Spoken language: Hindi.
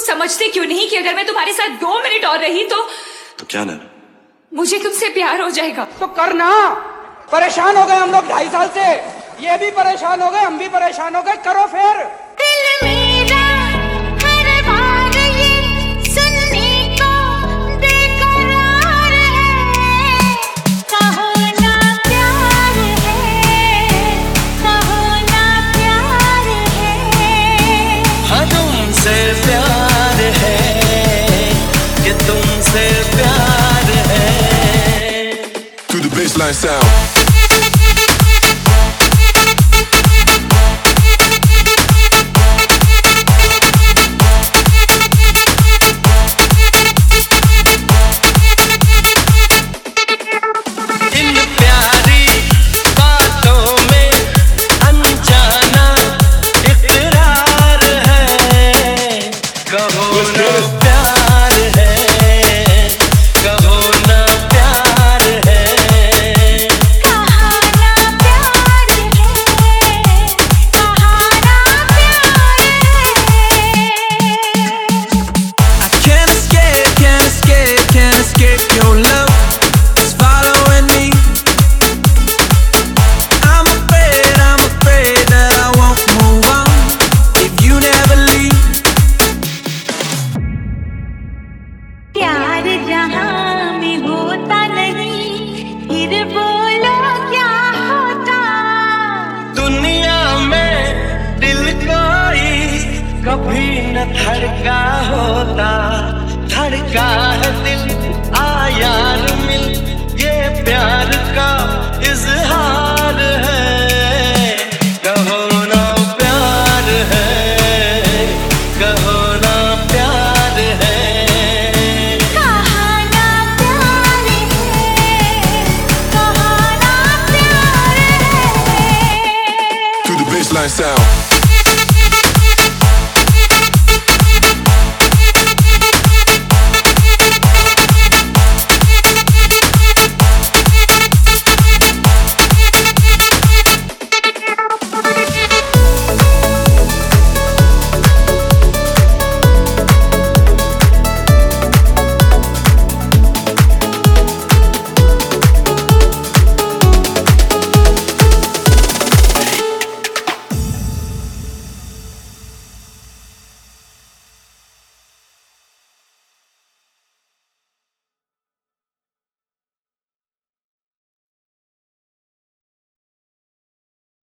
समझते क्यों नहीं कि अगर मैं तुम्हारे साथ 2 मिनट और रही तो क्या ना, मुझे तुमसे प्यार हो जाएगा। तो करना। परेशान हो गए हम लोग 2.5 साल से, ये भी परेशान हो गए, हम भी परेशान हो गए, करो फिर। दिल मेरा हर बार ये सुनने को बेकरार है, कहो ना प्यार है, कहो ना प्यार है। हाँ तुमसे प्यार है कि तुमसे प्यार है। To the baseline sound. जहां में होता नहीं, फिर बोलो क्या होता। दुनिया में दिल कोई कभी न धड़का होता, धड़का है दिल, आ यार मिल, ये प्यार